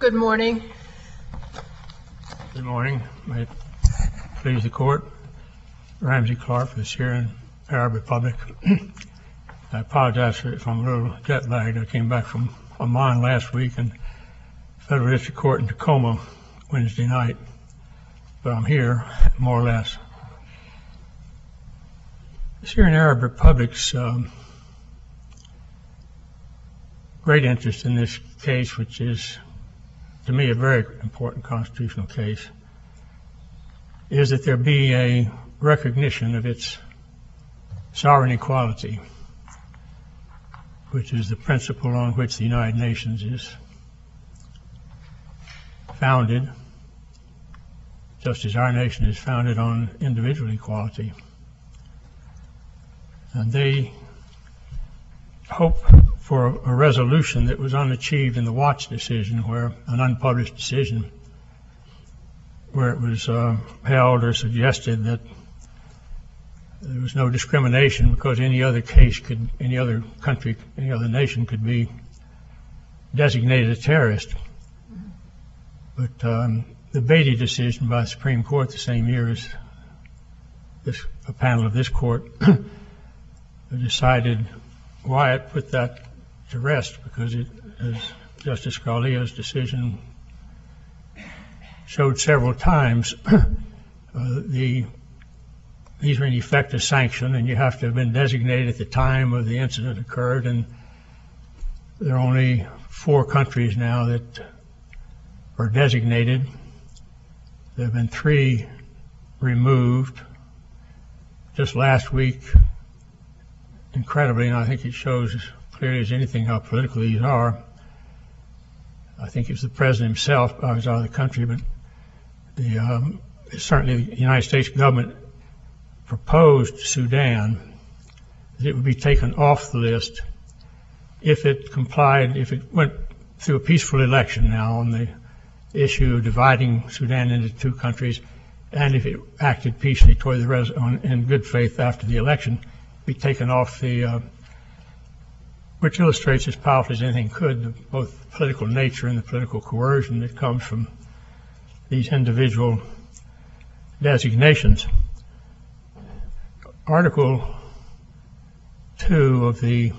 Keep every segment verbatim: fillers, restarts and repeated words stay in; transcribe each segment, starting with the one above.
Good morning. Good morning. May it please the court. Ramsey Clark for the Syrian Arab Republic. I apologize for if I'm a little jet lagged. I came back from Amman last week and Federal District Court in Tacoma Wednesday night, but I'm here more or less. The Syrian Arab Republic's um, great interest in this case, which is to me a very important constitutional case, is that there be a recognition of its sovereign equality, which is the principle on which the United Nations is founded, just as our nation is founded on individual equality. And they hope for a resolution that was unachieved in the Watts decision, where an unpublished decision, where it was uh, held or suggested that there was no discrimination because any other case could, any other country, any other nation could be designated a terrorist. But um, the Beatty decision by the Supreme Court the same year as this, a panel of this court decided why it put that to rest, because it, as Justice Scalia's decision showed several times, uh, the these are in effect a sanction, and you have to have been designated at the time of the incident occurred, and there are only four countries now that are designated. There have been three removed. Just last week, incredibly, and I think it shows as clearly as anything how political these are, I think it was the president himself, I was out of the country, but the, um, certainly the United States government proposed to Sudan that it would be taken off the list if it complied, if it went through a peaceful election now on the issue of dividing Sudan into two countries, and if it acted peacefully toward the res- on, in good faith after the election, be taken off the, uh, which illustrates as powerfully as anything could the, both the political nature and the political coercion that comes from these individual designations. Article two of the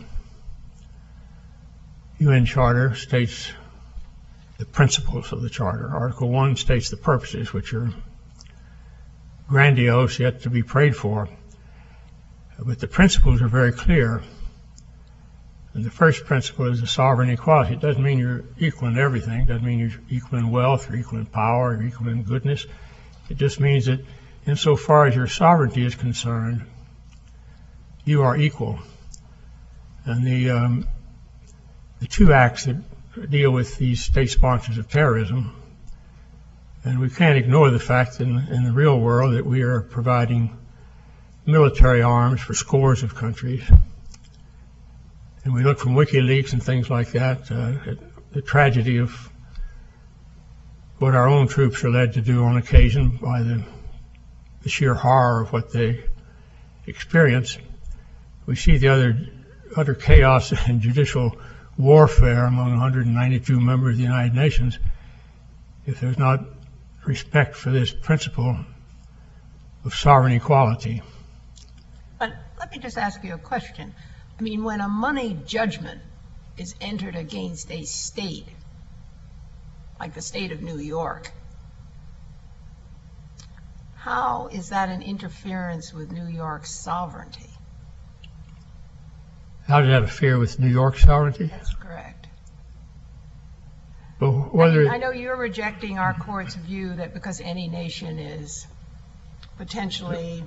U N Charter states the principles of the Charter. Article one states the purposes, which are grandiose yet to be prayed for. But the principles are very clear. And the first principle is the sovereign equality. It doesn't mean you're equal in everything. It doesn't mean you're equal in wealth or equal in power or equal in goodness. It just means that insofar as your sovereignty is concerned, you are equal. And the, um, the two acts that deal with these state sponsors of terrorism, and we can't ignore the fact in, in the real world that we are providing military arms for scores of countries. And we look from WikiLeaks and things like that uh, at the tragedy of what our own troops are led to do on occasion by the, the sheer horror of what they experience. We see the other utter chaos and judicial warfare among one hundred ninety-two members of the United Nations. If there's not respect for this principle of sovereign equality. But let me just ask you a question. I mean, when a money judgment is entered against a state, like the state of New York, how is that an interference with New York's sovereignty? How does that interfere with New York's sovereignty? That's correct. Well, whether I, mean, I know you're rejecting our court's view that because any nation is potentially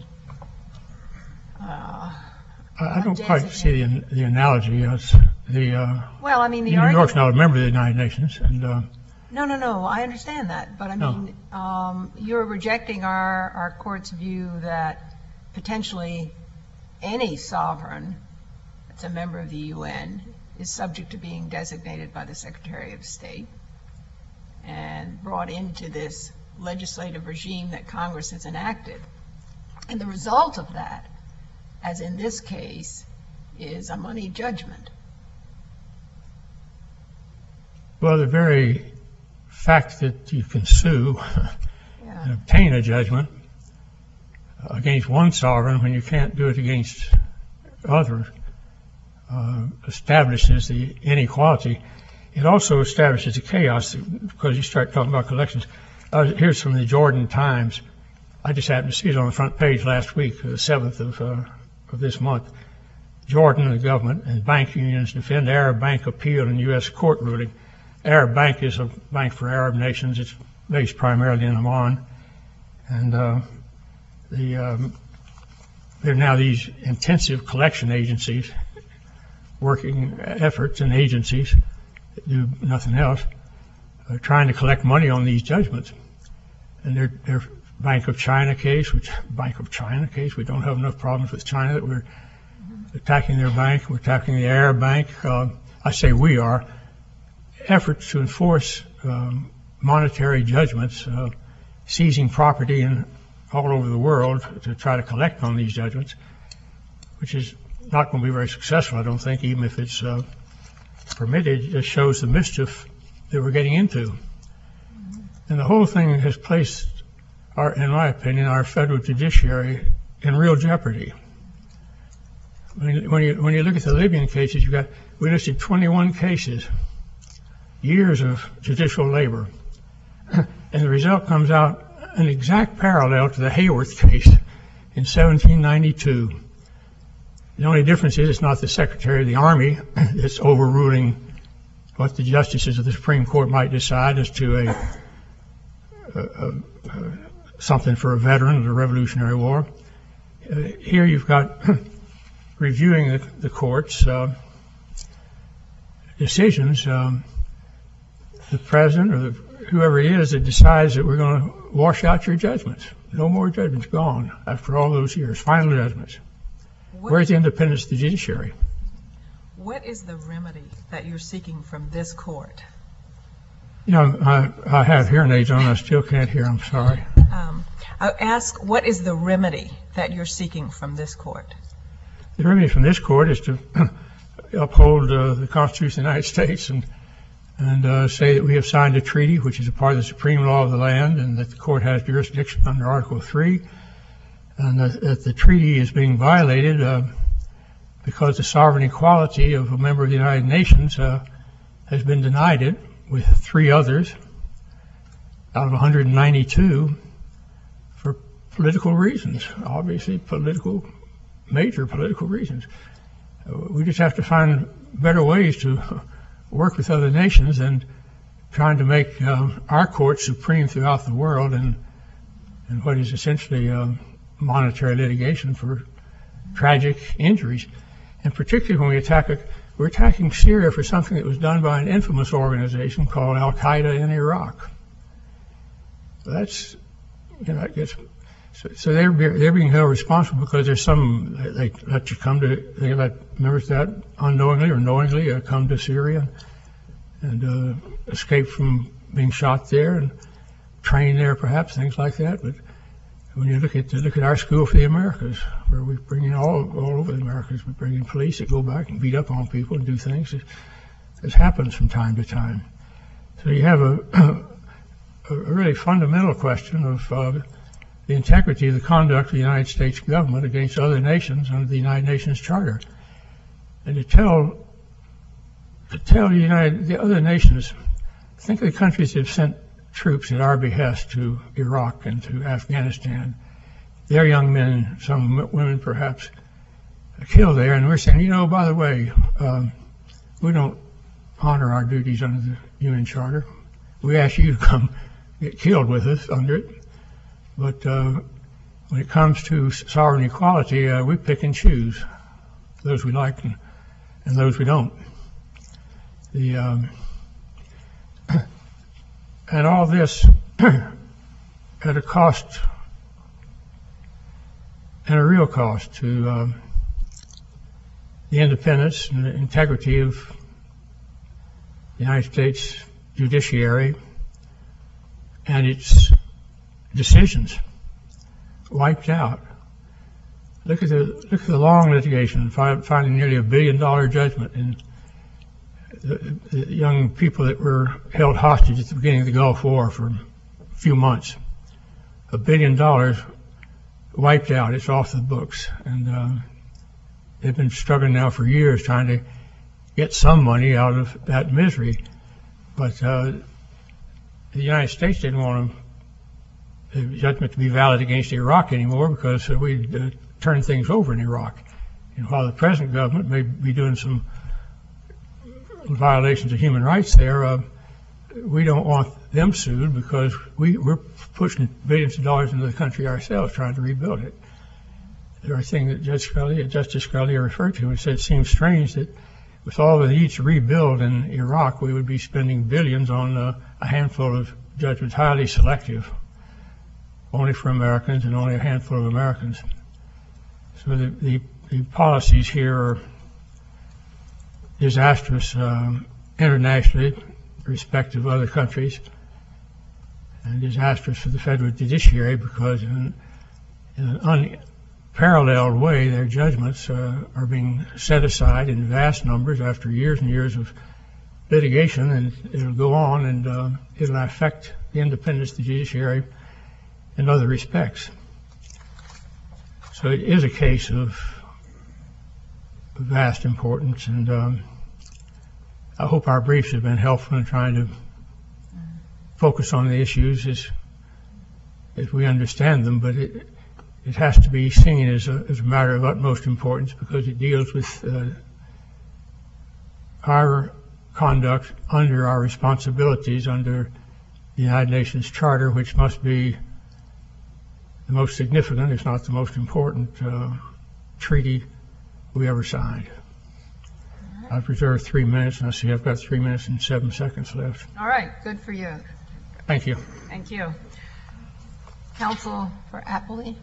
uh, I don't quite see the, the analogy. As the uh, well, I mean, the New argument, York's not a member of the United Nations, and uh, no, no, no. I understand that, but I No. mean, um, you're rejecting our our court's view that potentially any sovereign that's a member of the U N is subject to being designated by the Secretary of State and brought into this legislative regime that Congress has enacted. And the result of that, as in this case, is a money judgment. Well, the very fact that you can sue Yeah. and obtain a judgment against one sovereign when you can't do it against others uh, establishes the inequality. It also establishes the chaos because you start talking about collections. Uh, here's from the Jordan Times. I just happened to see it on the front page last week, the seventh of, uh, of this month. Jordan, the government, and bank unions defend Arab Bank appeal in U S court ruling. Arab Bank is a bank for Arab nations. It's based primarily in Oman. And uh, the um, there are now these intensive collection agencies, working efforts and agencies that do nothing else, uh, trying to collect money on these judgments. And their their Bank of China case, which Bank of China case, we don't have enough problems with China that we're attacking their bank. We're attacking the Arab Bank. Uh, I say we are. Efforts to enforce um, monetary judgments, uh, seizing property in all over the world to try to collect on these judgments, which is not going to be very successful, I don't think, even if it's uh, permitted. It just shows the mischief that we're getting into. And the whole thing has placed, our, in my opinion, our federal judiciary in real jeopardy. When you, when you, when you look at the Libyan cases, you've got, we listed twenty-one cases, years of judicial labor. And the result comes out an exact parallel to the Hayworth case in seventeen ninety-two. The only difference is it's not the Secretary of the Army that's overruling what the justices of the Supreme Court might decide as to a, a, a, a something for a veteran of the Revolutionary War. Uh, here you've got reviewing the, the court's uh, decisions. Um, the president or the, whoever it is that decides that we're going to wash out your judgments. No more judgments, gone after all those years. Final judgments. What, Where's the independence of the judiciary? What is the remedy that you're seeking from this court? You know, I, I have hearing aids on. I still can't hear. I'm sorry. Um, I ask, what is the remedy that you're seeking from this court? The remedy from this court is to uphold uh, the Constitution of the United States and and uh, say that we have signed a treaty which is a part of the supreme law of the land and that the court has jurisdiction under Article three, and that, that the treaty is being violated uh, because the sovereign equality of a member of the United Nations uh, has been denied it with three others out of one hundred ninety-two for political reasons, obviously political, major political reasons. Uh, we just have to find better ways to work with other nations and trying to make um, our court supreme throughout the world and and what is essentially um, monetary litigation for tragic injuries. And particularly when we attack a, we're attacking Syria for something that was done by an infamous organization called Al-Qaeda in Iraq. That's, you know, I guess, so, so they're they're being held responsible because there's some, they let you come to, they let members of that unknowingly or knowingly uh, come to Syria and uh, escape from being shot there and train there, perhaps, things like that. But when you look at look at our School for the Americas, where we bring in all all over the Americas, we bring in police that go back and beat up on people and do things. It, it happens from time to time. So you have a a, a really fundamental question of uh, the integrity of the conduct of the United States government against other nations under the United Nations Charter. And to tell, to tell the United, the other nations, think of the countries that have sent troops at our behest to Iraq and to Afghanistan. Their young men, some women perhaps, killed there, and we're saying, you know, by the way, um, we don't honor our duties under the U N Charter. We ask you to come get killed with us under it. But uh, when it comes to sovereign equality, uh, we pick and choose those we like and, and those we don't. The um, and all this at a cost, and a real cost to um, the independence and the integrity of the United States judiciary and its decisions wiped out. Look at the look at the long litigation, finding nearly a billion dollar judgment in the, the young people that were held hostage at the beginning of the Gulf War for a few months. A billion dollars wiped out. It's off the books. And uh, they've been struggling now for years trying to get some money out of that misery. But uh, the United States didn't want the judgment to be valid against Iraq anymore because uh, we'd uh, turned things over in Iraq. And while the present government may be doing some violations of human rights there, uh, we don't want them sued because we, we're pushing billions of dollars into the country ourselves trying to rebuild it. The other thing that Judge Scalia, Justice Scalia referred to, he said it seems strange that with all the needs to rebuild in Iraq, we would be spending billions on uh, a handful of judgments, highly selective, only for Americans and only a handful of Americans. So the, the, the policies here are disastrous um, internationally, respect of other countries, and disastrous for the federal judiciary because in, in an unparalleled way their judgments uh, are being set aside in vast numbers after years and years of litigation, and it'll go on and uh, it'll affect the independence of the judiciary in other respects. So it is a case of vast importance, and um, I hope our briefs have been helpful in trying to focus on the issues as, as we understand them, but it, it has to be seen as a, as a matter of utmost importance because it deals with uh, our conduct under our responsibilities under the United Nations Charter, which must be the most significant, if not the most important, uh, treaty we ever signed. I've reserved three minutes, and I see I've got three minutes and seven seconds left. All right, good for you. Thank you. Thank you. Counsel for Appley.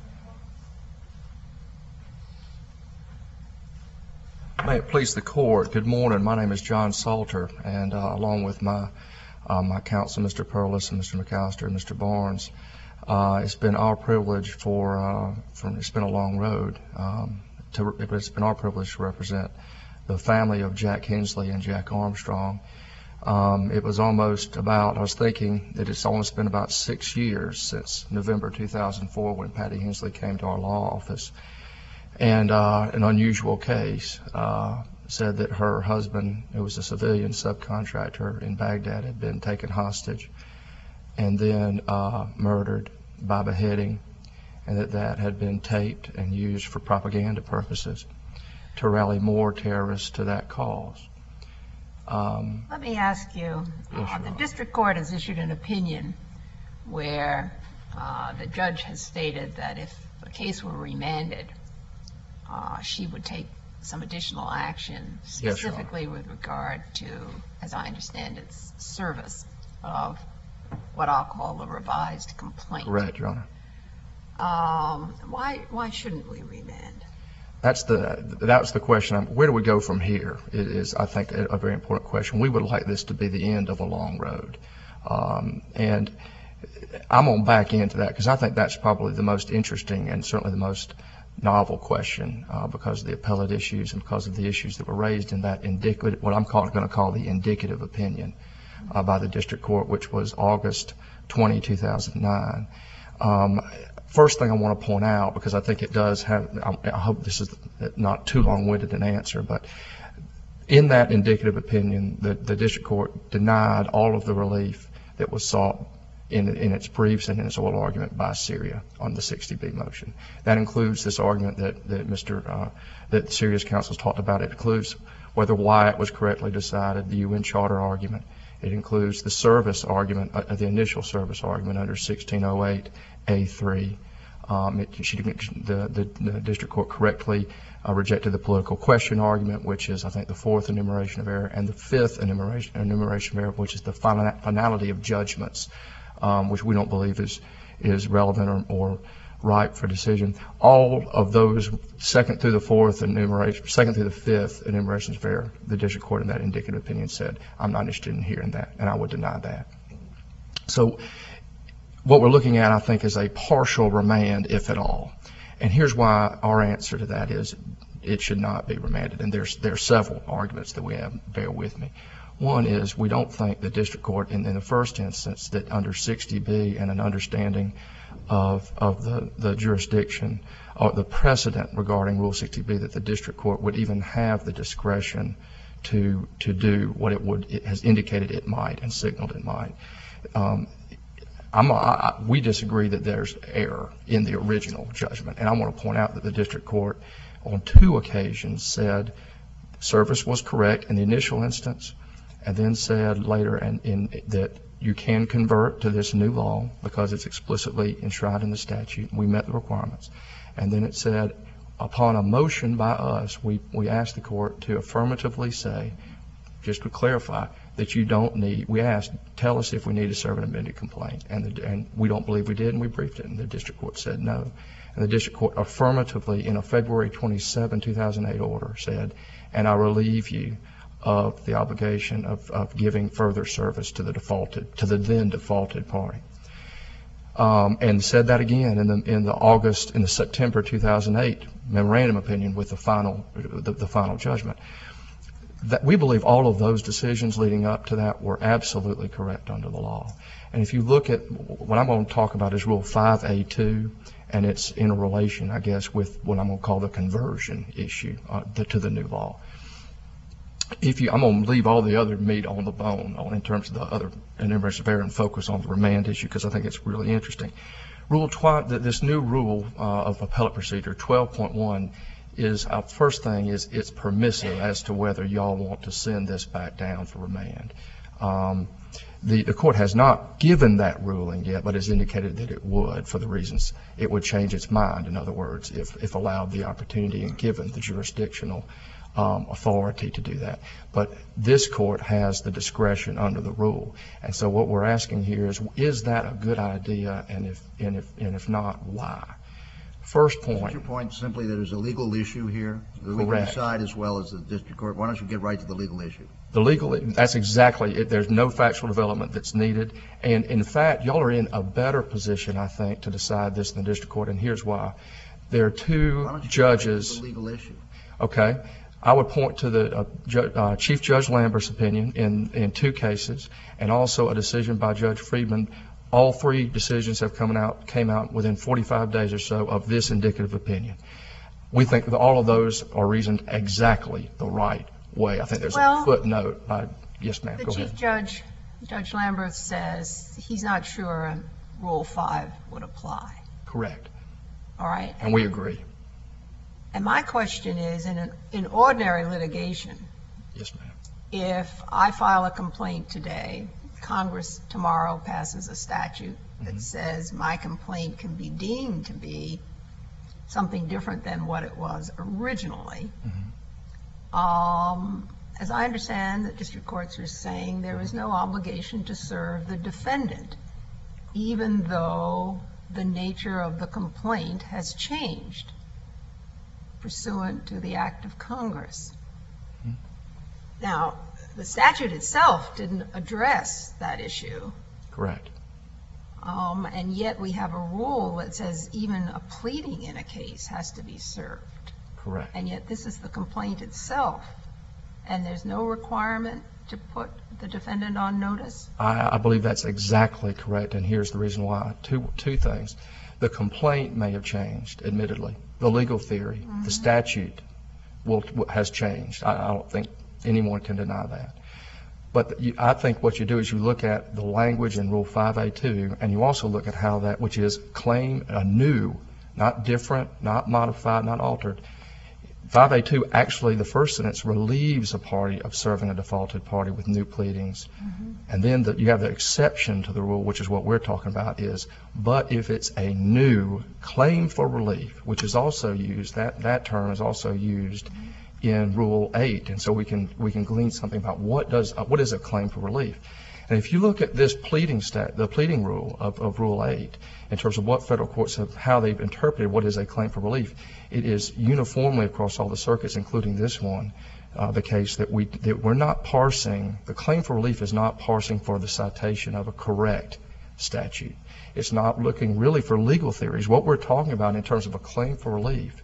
May it please the court. Good morning. My name is John Salter, and uh, along with my uh, my counsel, Mister Perlis and Mister McAllister and Mister Barnes, uh, it's been our privilege for, uh, for it's been a long road. Um, to, it's been our privilege to represent the family of Jack Hensley and Jack Armstrong. Um, it was almost about, I was thinking that it's almost been about six years since November two thousand four when Patty Hensley came to our law office. And uh, an unusual case uh, said that her husband, who was a civilian subcontractor in Baghdad, had been taken hostage and then uh, murdered by beheading, and that that had been taped and used for propaganda purposes to rally more terrorists to that cause. Um, Let me ask you, yes, uh, the district court has issued an opinion where uh, the judge has stated that if the case were remanded, uh, she would take some additional action, specifically yes, with regard to, as I understand it, service of what I'll call the revised complaint. Correct, Your Honor. Um, why, why shouldn't we remand? That's the that's the question. Where do we go from here? It is, I think, a, a very important question. We would like this to be the end of a long road, um, and I'm going to back into that because I think that's probably the most interesting and certainly the most novel question uh, because of the appellate issues and because of the issues that were raised in that indicative, what I'm going to call the indicative opinion uh, by the district court, which was August twentieth, two thousand nine. Um, First thing I want to point out, because I think it does have, I hope this is not too long-winded an answer, but in that indicative opinion, the, the district court denied all of the relief that was sought in, in its briefs and in its oral argument by Syria on the sixty B motion. That includes this argument that, that Mister Uh, that Syria's counsel talked about. It includes whether Wyatt was correctly decided, the U N Charter argument. It includes the service argument, uh, the initial service argument under sixteen oh eight A three. Um, it, she, the, the, the district court correctly uh, rejected the political question argument, which is, I think, the fourth enumeration of error, and the fifth enumeration, enumeration of error, which is the final, finality of judgments, um, which we don't believe is is relevant or, or ripe for decision. All of those, second through the fourth enumeration, second through the fifth enumerations of error, the district court in that indicative opinion said, I'm not interested in hearing that, and I would deny that. So what we're looking at, I think, is a partial remand, if at all. And here's why our answer to that is, it should not be remanded. And there's there are several arguments that we have. Bear with me. One is we don't think the district court, in, in the first instance, that under sixty B and an understanding of of the, the jurisdiction or the precedent regarding Rule sixty B, that the district court would even have the discretion to to do what it would it has indicated it might and signaled it might. Um, I'm a, I, we disagree that there's error in the original judgment, and I want to point out that the district court on two occasions said service was correct in the initial instance, and then said later and in, in, that you can convert to this new law because it's explicitly enshrined in the statute. We met the requirements. And then it said, upon a motion by us, we, we asked the court to affirmatively say, just to clarify, that you don't need, we asked, tell us if we need to serve an amended complaint. And, the, and we don't believe we did, and we briefed it, and the district court said no. And the district court affirmatively, in a February twenty-seventh, two thousand eight order, said, and I relieve you of the obligation of, of giving further service to the defaulted, to the then defaulted party. Um, and said that again in the in the August, in the September two thousand eight memorandum opinion with the final the, the final judgment. That we believe all of those decisions leading up to that were absolutely correct under the law. And if you look at what I'm going to talk about is Rule five A two, and it's in a relation, I guess, with what I'm going to call the conversion issue uh, the, to the new law. If you, I'm going to leave all the other meat on the bone on, in terms of the other enumerations of error and focus on the remand issue because I think it's really interesting. Rule twelve, this new rule uh, of appellate procedure, twelve point one, is our first thing is it's permissive as to whether y'all want to send this back down for remand. Um, the, the court has not given that ruling yet, but has indicated that it would for the reasons it would change its mind. In other words, if, if allowed the opportunity and given the jurisdictional Um, authority to do that. But this court has the discretion under the rule. And so what we're asking here is, is that a good idea? And if, and if, and if not, why? First point. Is your point simply that there's a legal issue here that we can decide as well as the district court? Why don't you get right to the legal issue? The legal, that's exactly it. There's no factual development that's needed. And in fact, y'all are in a better position, I think, to decide this than the district court. And here's why. There are two Why don't you judges. Get right to the legal issue. Okay. I would point to the uh, Ju- uh, Chief Judge Lambert's opinion in, in two cases, and also a decision by Judge Friedman. All three decisions have come out came out within forty-five days or so of this indicative opinion. We think that all of those are reasoned exactly the right way. I think there's Well, a footnote by, yes ma'am, The go Chief ahead. Judge, Judge Lambert says he's not sure Rule five would apply. Correct. All right? And we agree. And my question is, in an, in ordinary litigation, Yes ma'am. if I file a complaint today, Congress tomorrow passes a statute that Mhm. says my complaint can be deemed to be something different than what it was originally. Mhm. Um, as I understand, the district courts are saying there is no obligation to serve the defendant, even though the nature of the complaint has changed pursuant to the act of Congress. Mhm. Now, the statute itself didn't address that issue, Correct. um, and yet we have a rule that says even a pleading in a case has to be served. Correct. And yet this is the complaint itself, and there's no requirement to put the defendant on notice? I, I believe that's exactly correct, and here's the reason why. Two, two things. The complaint may have changed, admittedly. The legal theory, Mm-hmm. the statute will, has changed. I, I don't think anyone can deny that. But you, I think what you do is you look at the language in Rule five A two, and you also look at how that, which is claim anew, not different, not modified, not altered. five A two, actually, the first sentence relieves a party of serving a defaulted party with new pleadings. Mm-hmm. And then the, you have the exception to the rule, which is what we're talking about, is, but if it's a new claim for relief, which is also used, that, that term is also used in Rule eight. And so we can, we can glean something about what does, uh, what is a claim for relief. And if you look at this pleading stat, the pleading rule of, of Rule eight, in terms of what federal courts have, how they've interpreted what is a claim for relief, it is uniformly across all the circuits, including this one, uh, the case that we, that we're not parsing, the claim for relief is not parsing for the citation of a correct statute. It's not looking really for legal theories. What we're talking about in terms of a claim for relief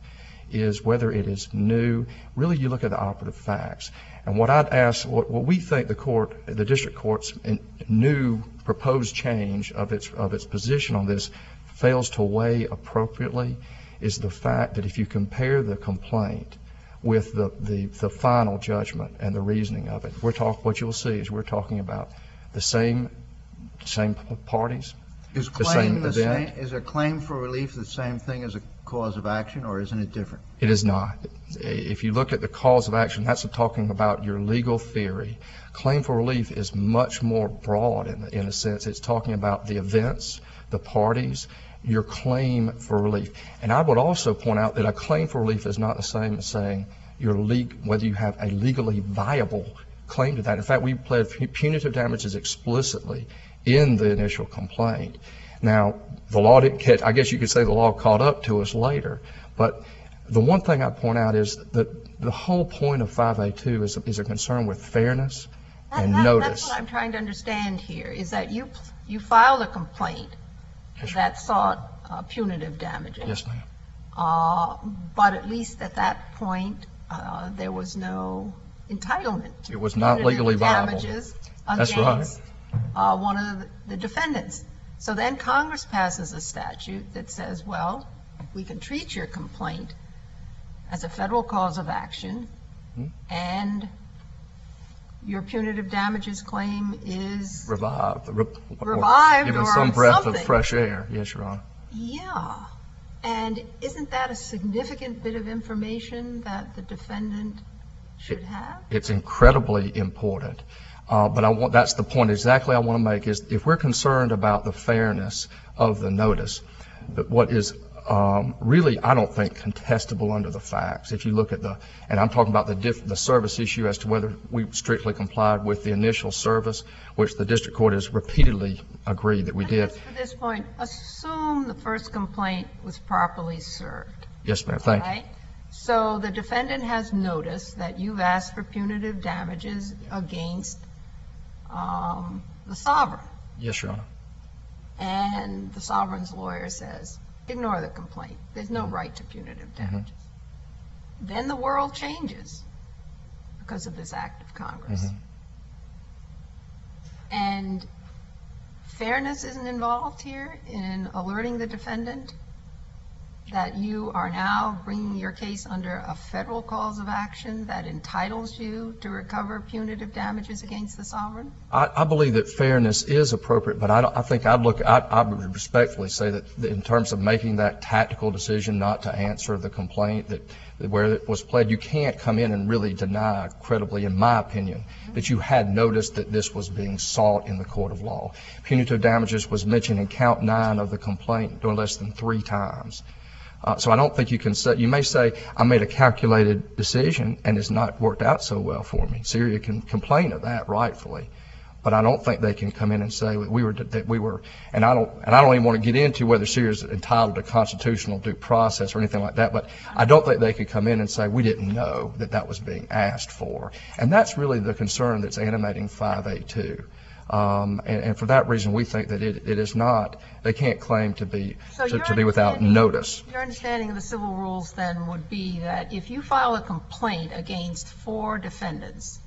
is whether it is new. Really, you look at the operative facts. And what I'd ask, what, what we think the court, the district court's new proposed change of its of its position on this fails to weigh appropriately is the fact that if you compare the complaint with the, the, the final judgment and the reasoning of it, we're talk, what you'll see is we're talking about the same same parties, Is the claim same the event. same, is a claim for relief the same thing as a cause of action, or isn't it different? It is not. If you look at the cause of action, that's talking about your legal theory. Claim for relief is much more broad in, in a sense. It's talking about the events, the parties, your claim for relief. And I would also point out that a claim for relief is not the same as saying your leg- whether you have a legally viable claim to that. In fact, we pled punitive damages explicitly in the initial complaint. Now, the law didn't catch, I guess you could say the law caught up to us later, but the one thing I'd point out is that the whole point of five A two is, is a concern with fairness and That- that- notice. That's what I'm trying to understand here, is that you, you filed a complaint Yes, that sought uh, punitive damages. Yes, ma'am. Uh, But at least at that point, uh, there was no entitlement to It was not punitive legally viable. damages That's right. against uh, one of the- the defendants. So then Congress passes a statute that says, well, we can treat your complaint as a federal cause of action, Hmm. and your punitive damages claim is, Revived. Re- Revived Given or some breath something. of fresh air. Yes, Your Honor. yeah. And isn't that a significant bit of information that the defendant should have? It's incredibly important. Uh, but I want, that's the point exactly I want to make is if we're concerned about the fairness of the notice, that what is um, really, I don't think, contestable under the facts. If you look at the, and I'm talking about the diff, the service issue as to whether we strictly complied with the initial service, which the district court has repeatedly agreed that we I did. guess for this point, assume the first complaint was properly served, Yes, ma'am. Thank you. right? So the defendant has noticed that you've asked for punitive damages against um, the sovereign, Yes, Your Honor. and the sovereign's lawyer says, ignore the complaint. There's no right to punitive damages. Then the world changes because of this act of Congress. Mhm. And fairness isn't involved here in alerting the defendant that you are now bringing your case under a federal cause of action that entitles you to recover punitive damages against the sovereign? I, I believe that fairness is appropriate, but I, don't, I think I'd look, I, I would respectfully say that in terms of making that tactical decision not to answer the complaint, that, that where it was pled, you can't come in and really deny credibly, in my opinion, that you had noticed that this was being sought in the court of law. Punitive damages was mentioned in count nine of the complaint no less than three times. Uh, so I don't think you can say, you may say, I made a calculated decision and it's not worked out so well for me. Syria can complain of that rightfully, but I don't think they can come in and say that we were, that we were, and I don't, and I don't even want to get into whether Syria is entitled to constitutional due process or anything like that, but I don't think they could come in and say we didn't know that that was being asked for. And that's really the concern that's animating five A two. Um, and, and for that reason, we think that it, it is not, they can't claim to be, So to, your to be without understanding- notice. Your understanding of the civil rules then would be that if you file a complaint against four defendants,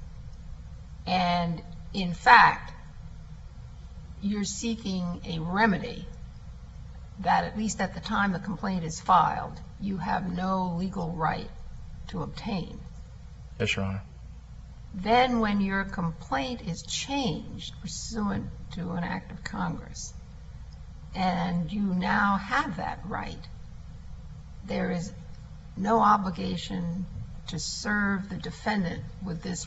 and in fact, you're seeking a remedy that at least at the time the complaint is filed, you have no legal right to obtain. Yes, Your Honor. Then when your complaint is changed pursuant to an act of Congress, and you now have that right, there is no obligation to serve the defendant with this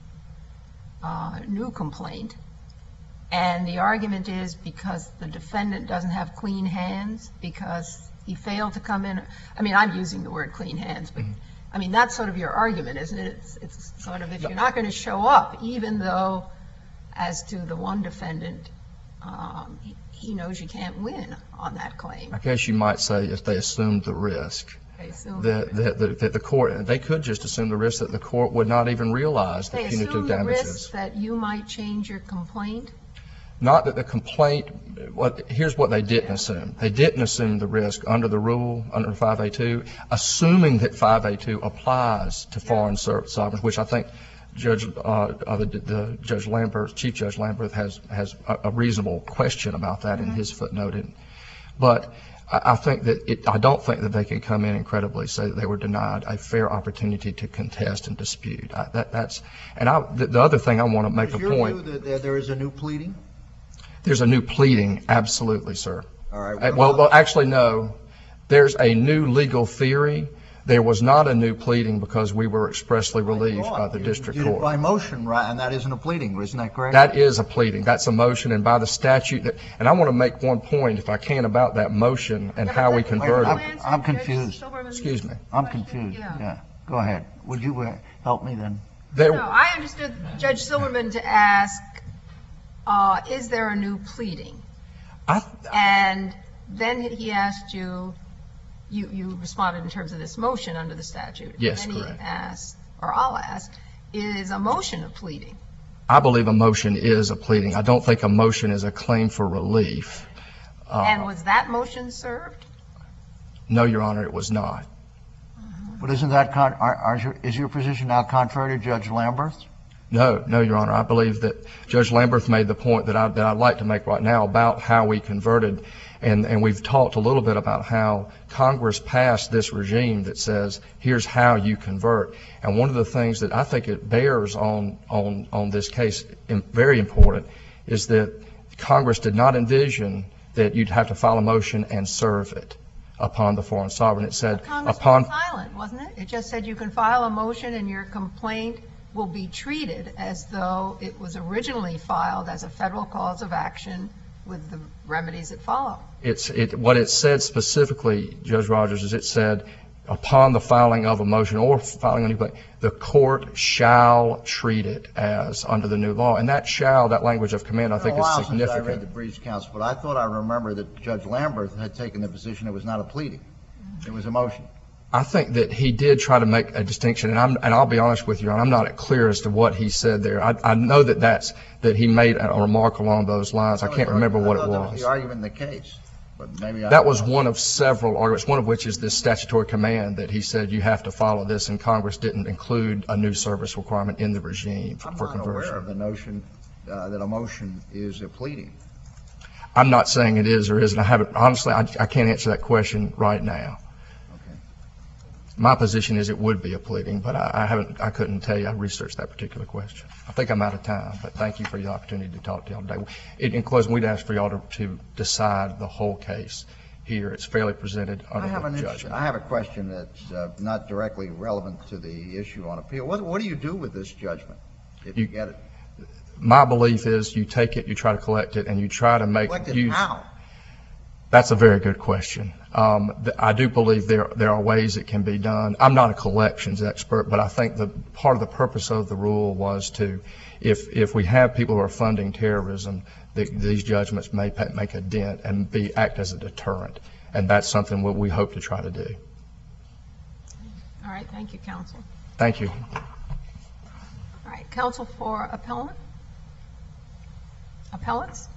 uh, new complaint. And the argument is because the defendant doesn't have clean hands, because he failed to come in. I mean, I'm using the word clean hands, but I mean, that's sort of your argument, isn't it? It's, it's sort of if you're not going to show up, even though as to the one defendant, um, he, he knows you can't win on that claim. I guess you might say if they assumed the risk, They assume that, that, that, that the court, they could just assume the risk that the court would not even realize the they punitive assume the damages. risk that you might change your complaint. Not that the complaint, what, here's what they didn't assume. They didn't assume the risk under the rule, under five A two, assuming that five A two applies to foreign sovereigns, which I think Judge, uh, uh, the, the Judge Lambert, Chief Judge Lambert has, has a, a reasonable question about that mm-hmm. in his footnote. But I, I think that it, I don't think that they can come in and credibly say that they were denied a fair opportunity to contest and dispute. I, that, that's, and I, the, the other thing I want to make is a your point. View that there is a new pleading? There's a new pleading, absolutely, sir. All right. Uh, well, well, actually, no. There's a new legal theory. There was not a new pleading because we were expressly relieved by the you district did court. It by motion, right? And that isn't a pleading, isn't that correct? That is a pleading. That's a motion, and by the statute. That, and I want to make one point, if I can, about that motion and how we convert I'm, it. I'm confused. Excuse me. I'm confused. Yeah. yeah. Go ahead. Would you uh, help me then? There, No, I understood Judge Silverman to ask, uh, is there a new pleading? I, And then he asked you, you, you responded in terms of this motion under the statute. Yes, and then correct. he asked, or I'll ask, is a motion a pleading? I believe a motion is a pleading. I don't think a motion is a claim for relief. Uh, And was that motion served? No, Your Honor, it was not. But isn't that con- are, are your, is your position now contrary to Judge Lamberth? No, no, Your Honor. I believe that Judge Lamberth made the point that, I, that I'd like to make right now about how we converted, and, and we've talked a little bit about how Congress passed this regime that says, here's how you convert. And one of the things that I think it bears on, on, on this case, very important, is that Congress did not envision that you'd have to file a motion and serve it upon the foreign sovereign. It said Congress upon... was silent, wasn't it? It just said you can file a motion and your complaint will be treated as though it was originally filed as a federal cause of action with the remedies that follow. It's it what it said specifically, Judge Rogers, is it said upon the filing of a motion or filing a new complaint, the court shall treat it as under the new law. And that shall, that language of command, I think is significant. Since I read the briefs, counsel, but I thought I remember that Judge Lamberth had taken the position it was not a pleading. It was a motion. I think that he did try to make a distinction, and I'm and I'll be honest with you, I'm not clear as to what he said there. I, I know that that's that he made a remark along those lines. I can't remember what it That was was. the argument in the case, but maybe I That was one of several arguments, one of which is this statutory command that he said you have to follow this, and Congress didn't include a new service requirement in the regime for, I'm for not conversion. aware of the notion uh, that a motion is a pleading. I'm not saying it is or isn't. I haven't honestly. I, I can't answer that question right now. Okay. My position is it would be a pleading, but I, I haven't. I couldn't tell you. I researched that particular question. I think I'm out of time, but thank you for the opportunity to talk to y'all today. In, in closing, we'd ask for y'all to, to decide the whole case here. It's fairly presented under I have, the an judgment. I have a question that's uh, not directly relevant to the issue on appeal. What, what do you do with this judgment if you, You- get it? My belief is you take it, you try to collect it, and you try to make Collect it use. how? That's a very good question. Um, th- I do believe there there are ways it can be done. I'm not a collections expert, but I think the part of the purpose of the rule was to, if if we have people who are funding terrorism, the, these judgments may pa- make a dent and be act as a deterrent, and that's something what we hope to try to do. All right, thank you, counsel. Thank you. All right, counsel for appellant? Appellants?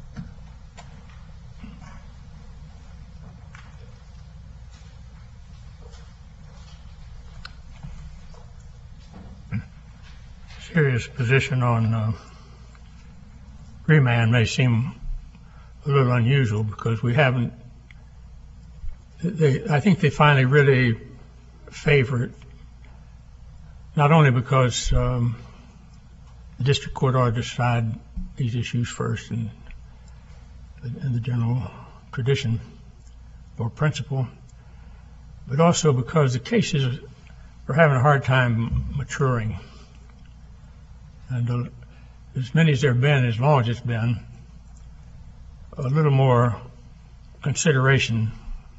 Serious position on uh, remand may seem a little unusual because we haven't, they, I think they finally really favor it, not only because um, the district court ought to decide these issues first in, in the general tradition or principle, but also because the cases are having a hard time maturing. And uh, as many as there have been, as long as it's been, a little more consideration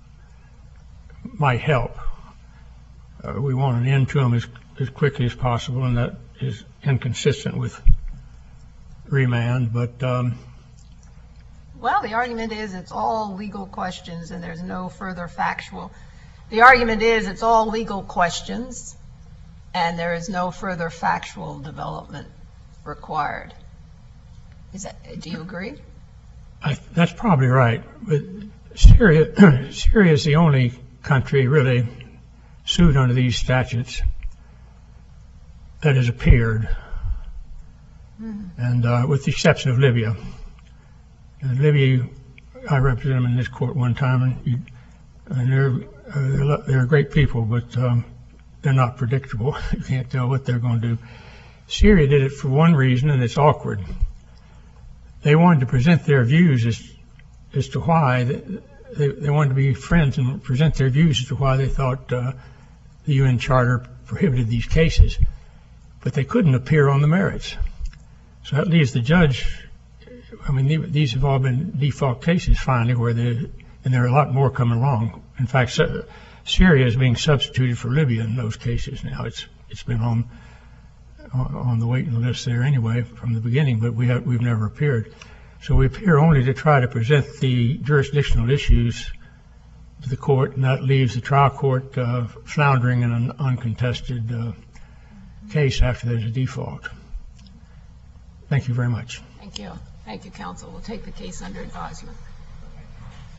might help. Uh, we want an end to them as, as quickly as possible, and that is inconsistent with remand. But um, Well, the argument is it's all legal questions and there's no further factual. The argument is it's all legal questions and there is no further factual development required. Is that, do you agree? I, that's probably right. But Syria, Syria is the only country really sued under these statutes that has appeared, mm-hmm. and uh, with the exception of Libya. And Libya, I represented them in this court one time, and, you, and they're, uh, they're great people, but um, they're not predictable. You can't tell what they're going to do. Syria did it for one reason, and it's awkward. They wanted to present their views as, as to why they, they, they wanted to be friends and present their views as to why they thought uh, the U N Charter prohibited these cases, but they couldn't appear on the merits. So that leaves the judge. I mean, these have all been default cases finally, where they, and there are a lot more coming along. In fact, Syria is being substituted for Libya in those cases now. It's it's been on on the waiting list there anyway from the beginning, but we have we've never appeared. So we appear only to try to present the jurisdictional issues to the court, and that leaves the trial court uh, floundering in an uncontested uh, case after there's a default. Thank you very much. Thank you. Thank you, counsel. We'll take the case under advisement.